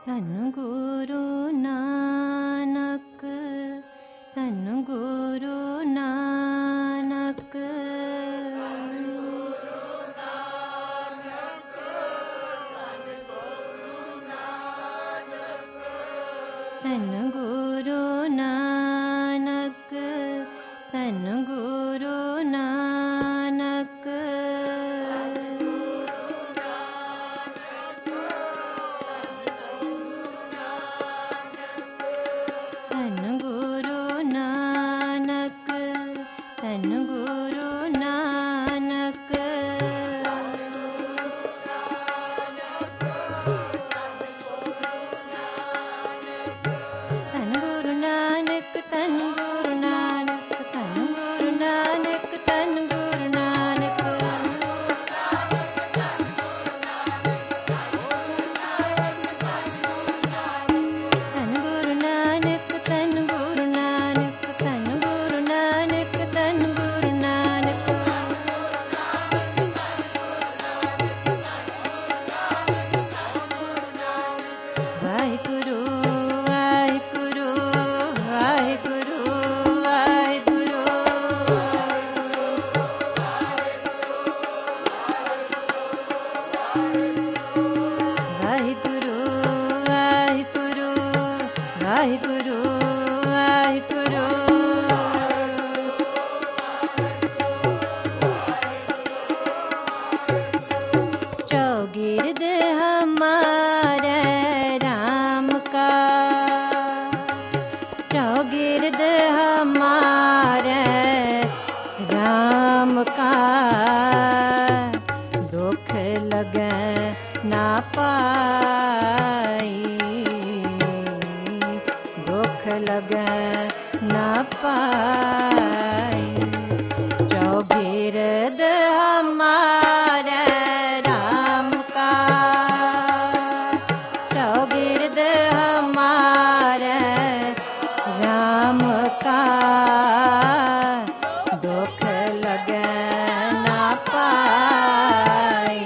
धन गुरु नानक, धन गुरु नानक, धन गुरु नानक, धन गुरु नानक, धन गुरु नानक, धन गुरु नानक, धन गुरु नानक, धन गुरु नानक, धन गुरु नानक, धन गुरु नानक, धन गुरु नानक, धन गुरु नानक, धन गुरु नानक, धन गुरु नानक, वाहिगुरु वाहिगुरु वाहिगुरु वाहिगुरु, वाहिगुरु वाहिगुरु वाहिगुरु वाहिगुरु, चौगिर्द हमारे राम का, चौगिर्द हमारे राम का, दुख लगे ना पाई, दुख लगे ना पाई, चौगिर्द हमारे राम का, चौगिर्द हमारे राम का, दुख लगे ना पाई,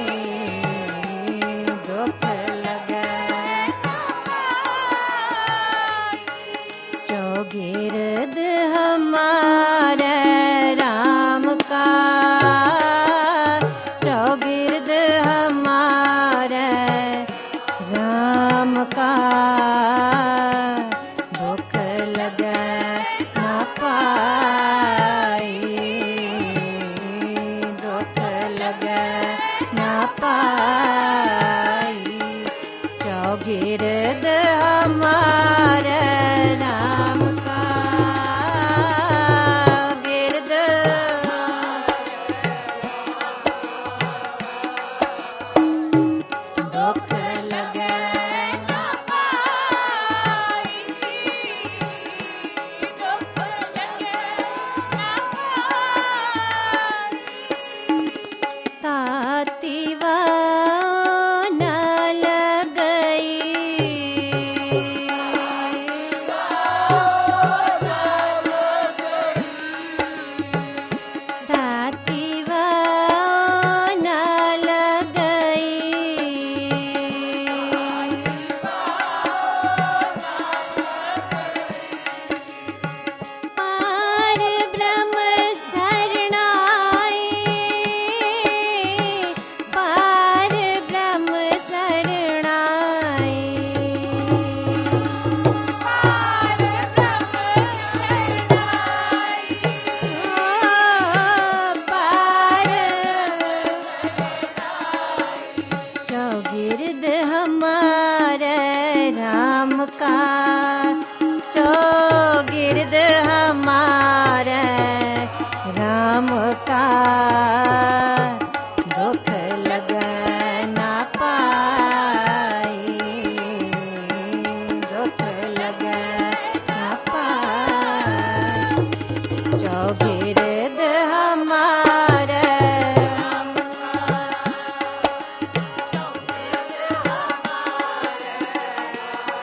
दुख लगे, चौगिर्द हमारे राम का, चौगिर्द हमारे राम का, दुख लगे ना पाई, दुख लगे ना पाई, चौगिर्द हमारे राम का, गिरद दुख लगे ना पाई, दुख लगे ना पाई, तातीवा न लगई, तातीवा न लगई, पार ब्रह्म शरणाई, पार ब्रह्म शरणाई, पार ब्रह्म शरणाई, पार, चौगिर्द हमारे राम का, चौगिर्द हमारे राम का, दुख लगे ना पाई, दुख लगे ना पाई, चौगिर्द हमारे राम का, चौगिर्द हमारे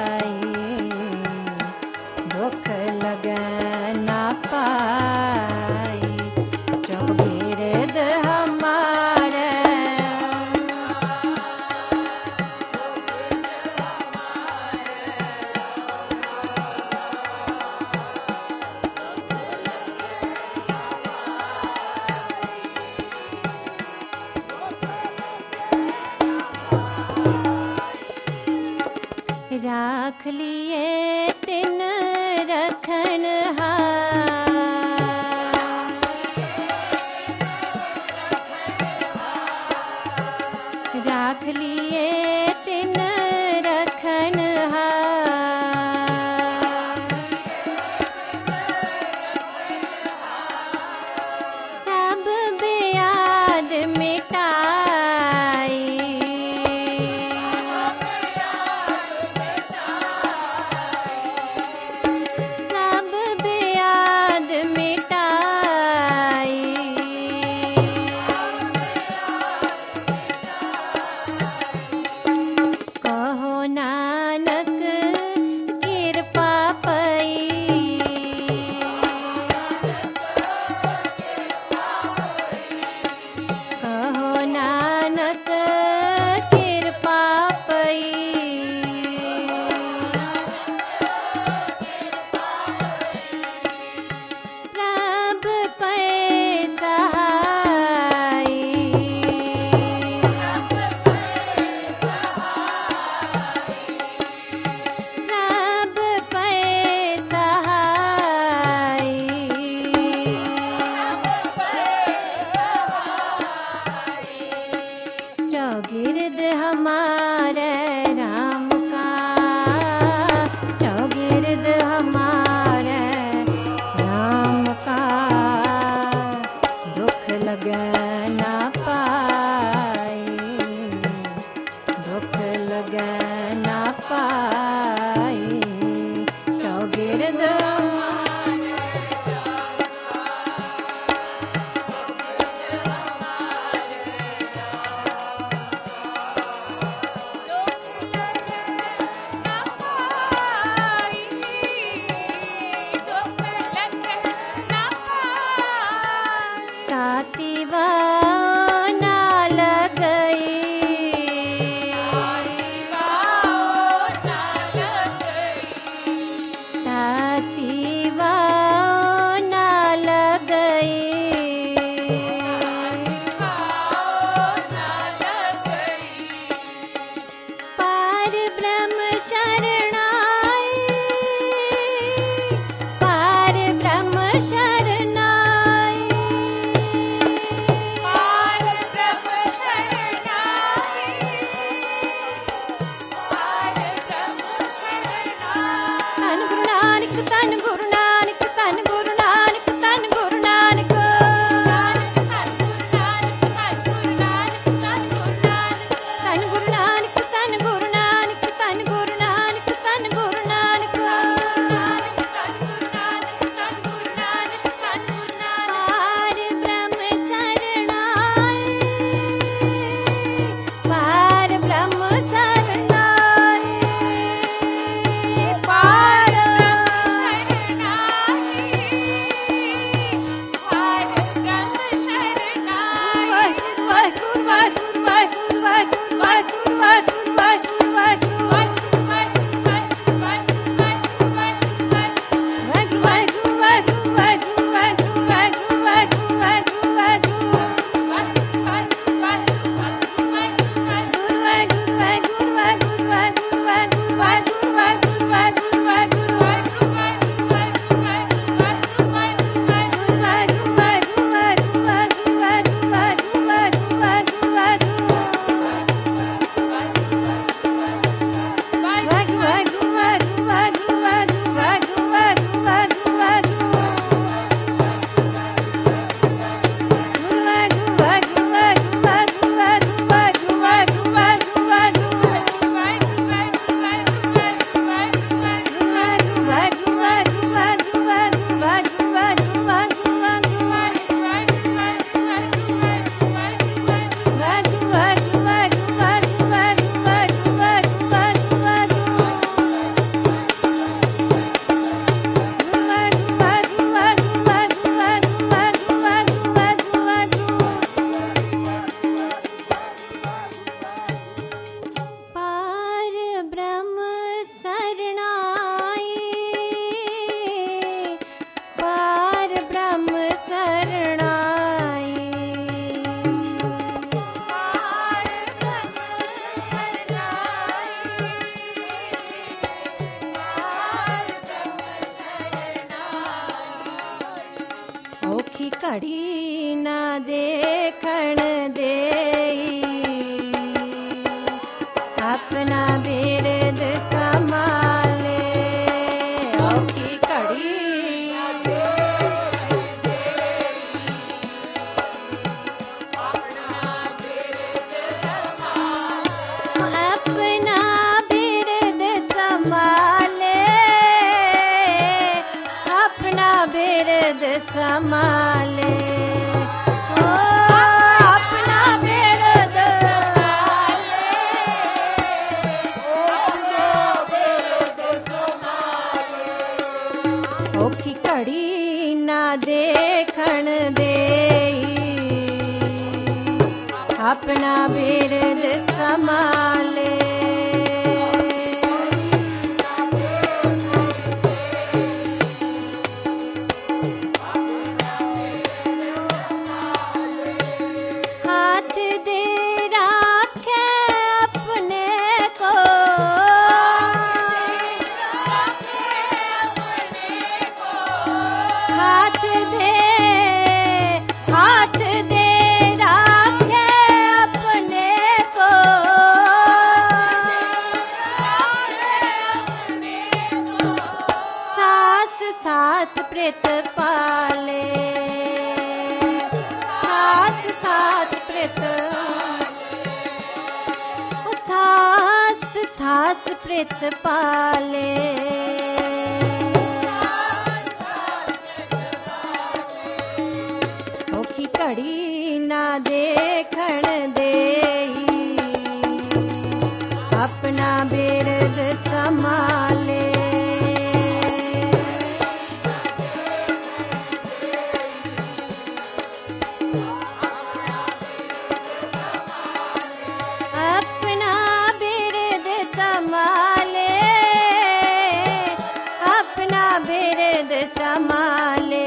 राख लिए तिन रखन हार, राख लिए तिन रखन हार। सब बेयाद मिटाई, सब बेयाद मिटाई। कहो नानक कृपा पई, कहो नानक कृपा पई। प्रभ पै सहाई, प्रभ पै सहाई। चौगिर्द हमारे राम का, चौगिर्द हमारे राम का। दुख लगे ना पाई, दुख लगे ना पाई। चौगिर्द ताती वाव ना लगई, ताती वाव ना लगई। पार ब्रह्म शरणाई, पार ब्रह्म शरणाई, पार ब्रह्म शरणाई, पार ब्रह्म शरणाई। धन गुरु नानक, धन गुरु नानक, धन गुरु नानक, धन गुरु नानक, धन गुरु नानक, धन गुरु नानक, धन गुरु नानक, धन गुरु नानक, धन गुरु नानक, धन गुरु नानक, धन गुरु नानक, धन गुरु नानक, धन गुरु नानक। पार ब्रह्म शरणाई, पार ब्रह्म शरणाई, पार ब्रह्म शरणाई, घड़ी ना देखण देई अपना बिरद संभाले औखी घड़ी अपना बिरद संभाले अपना बिरद संभाले ओ अपना बिरद औखी घड़ी ना देखण देई अपना बिरद संभाले हाथ दे राखे अपने को हाथ दे राखे अपने को सास सास प्रेत पाले सास सास प्रेत सास सास प्रेत पाले औखी घड़ी ना देखण देई अपना बिरद संभाले अपना बिरद संभाले अपना बिरद संभाले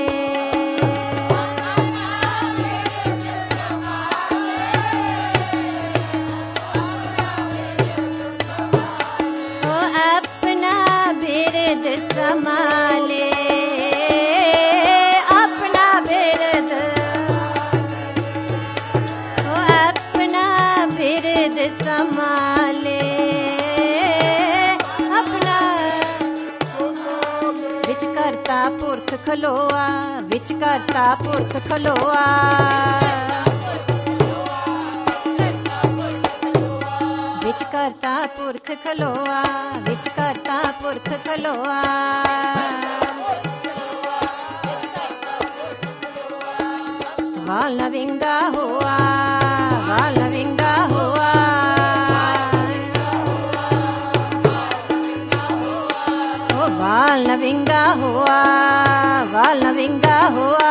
ओ अपना बिरद संभाले अपना बिरद ओ अपना बिरद संभाले अपना विच करता पुरख खलोआ विच करता पुरख खलोआ विच करता पुरख खलोआ विच करता पुरख खलोआ वाल न विंगा हुआ वाल न विंगा हुआ ओ वाल न विंगा हुआ वाल न विंगा हुआ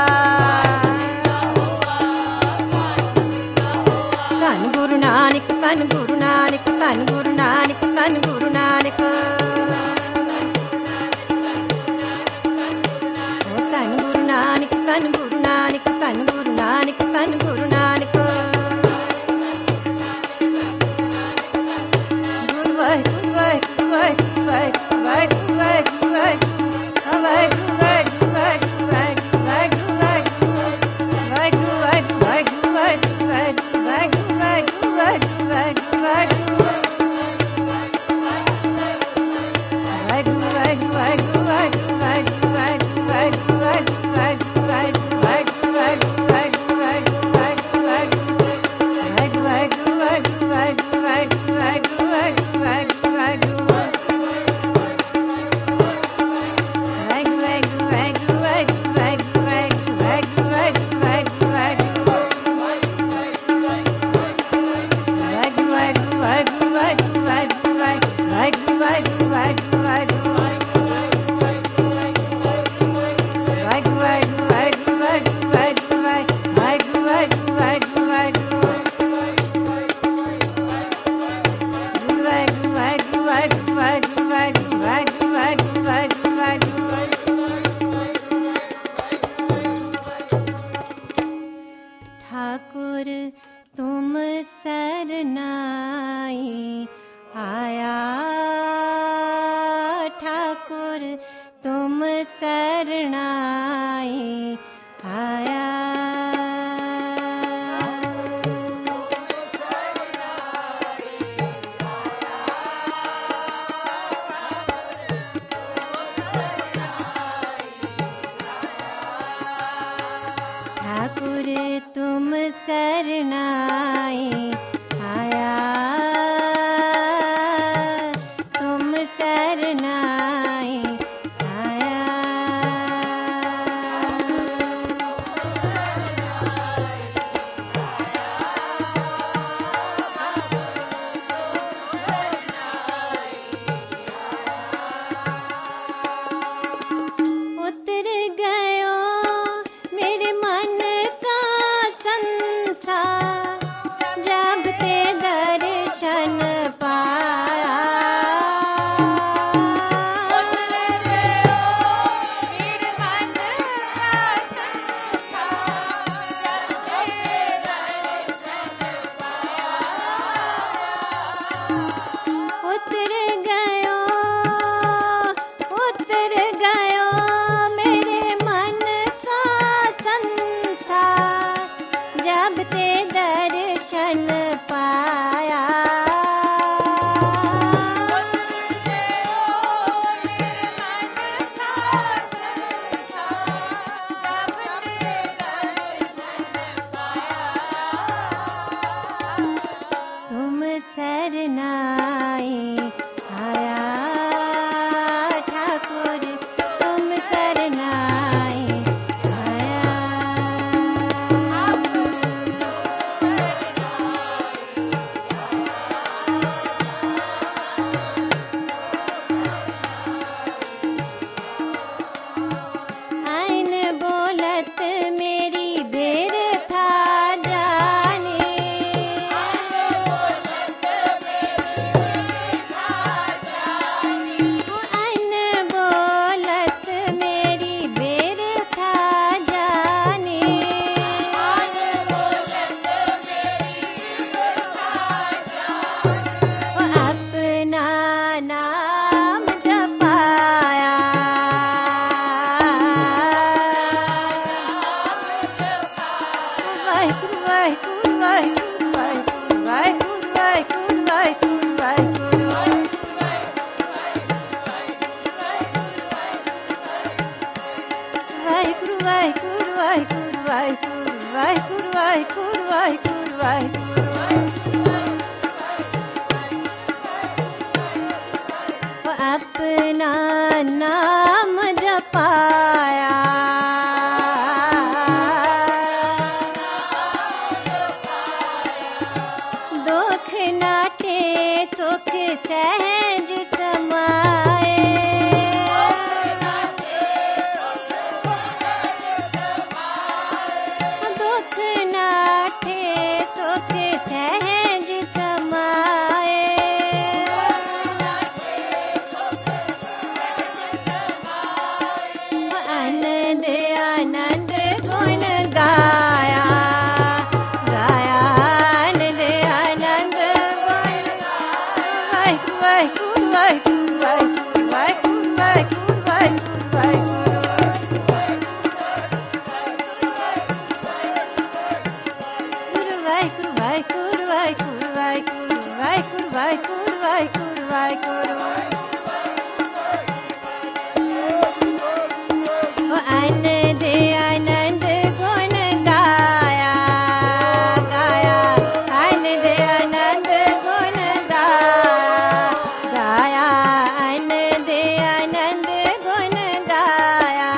धन गुरु नानक धन गुरु नानक धन गुरु नानक धन गुरु नानक ओ धन गुरु नानक धन गुरु नानक धन गुरु नानक धन गुरु नानक गुरु वाहिगुरु वाहिगुरु वाहिगुरु वाहिगुरु वाहिगुरु वाहिगुरु वाहिगुरु वाहिगुरु वाहिगुरु वाहिगुरु वाहिगुरु वाहिगुरु ठाकुर तुम सरनाई आया अपना नाम जपाया, दुख नाटे सुख सहज समाए, दुख नाटे सुख सहज समाए, आनंद आनंद गुण गाया, गाया आनंद आनंद गुण वाहिगुरू वाहिगुरू वाहिगुरू वाहिगुरू वाहिगुरू वाहिगुरू वाहिगुरू वाहिगुरू वाहिगुरू वाहिगुरू वाहिगुरू वाहिगुरू वाहिगुरू वाहिगुरू वाहिगुरू आनंद आनंद गुण गाया, गाया आनंद आनंद गुण गाया, गाया आनंद आनंद गुण गाया,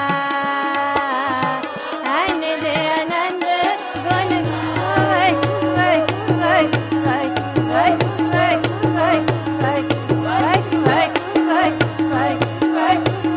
आनंद आनंद गुण वाहिगुरू वाहिगुरू वाहिगुरू वाहिगुरू वाहिगुरू वाहिगुरू वाहिगुरू वाहिगुरू वाहिगुरू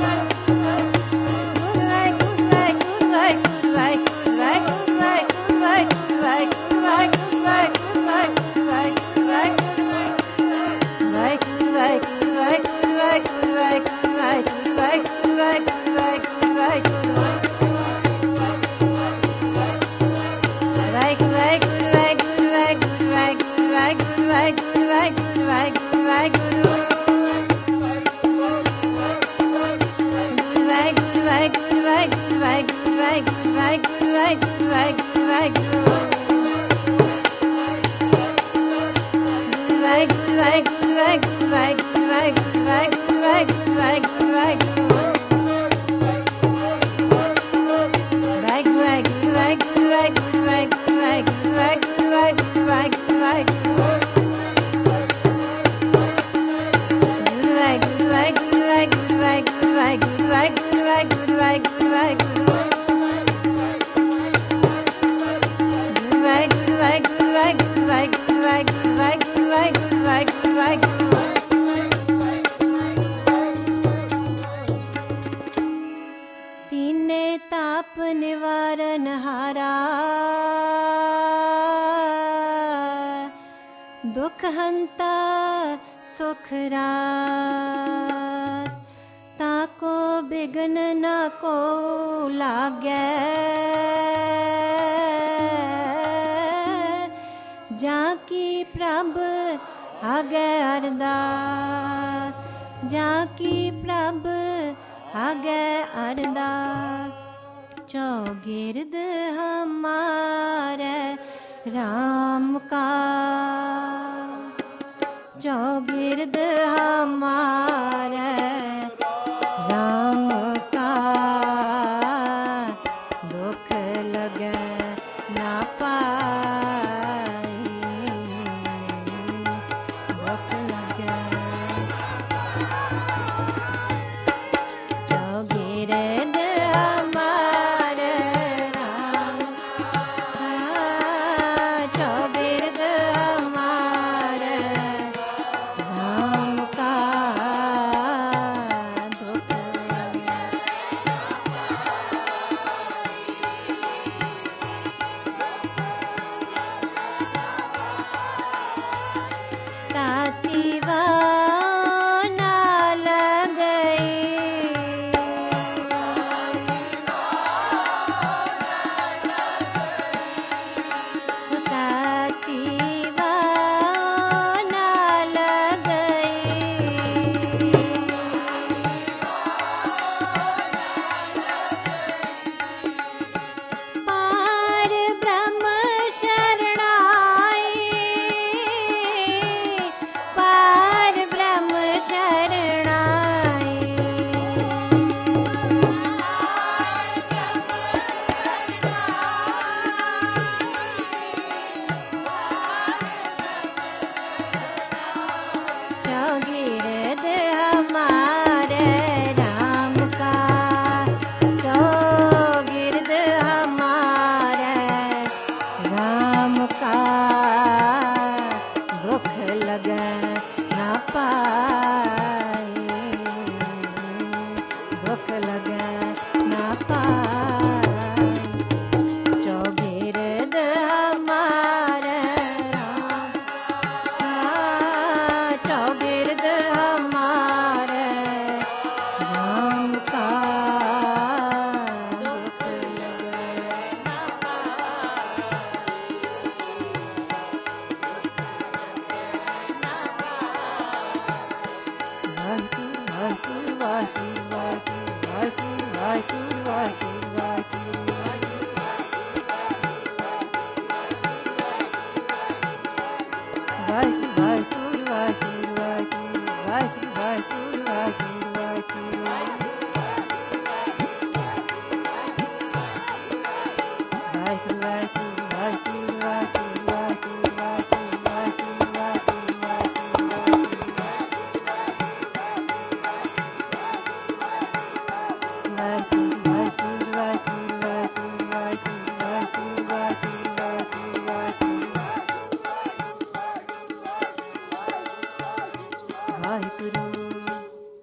तीने ताप निवारण हारा, दुख हंता सुख रास, ताको बिघन ना को लागे, जाकी प्रभ आगे अरदास, जाकी प्रभ आगे अरदास, चौगिर्द हमारे राम का, चौगिर्द हमारे राम का, दुख लगे ना पाई, दुख लगे चौगिर्द हमारे राम का, चौगिर्द हमारे राम का, ਵਾਹਿਗੁਰੂ ਵਾਹਿਗੁਰੂ ਵਾਹਿਗੁਰੂ ਵਾਹਿਗੁਰੂ ਵਾਹਿਗੁਰੂ ਵਾਹਿਗੁਰੂ ਵਾਹਿਗੁਰੂ ਵਾਹਿਗੁਰੂ ਵਾਹਿਗੁਰੂ ਵਾਹਿਗੁਰੂ ਵਾਹਿਗੁਰੂ ਵਾਹਿਗੁਰੂ ਵਾਹਿਗੁਰੂ ਵਾਹਿਗੁਰੂ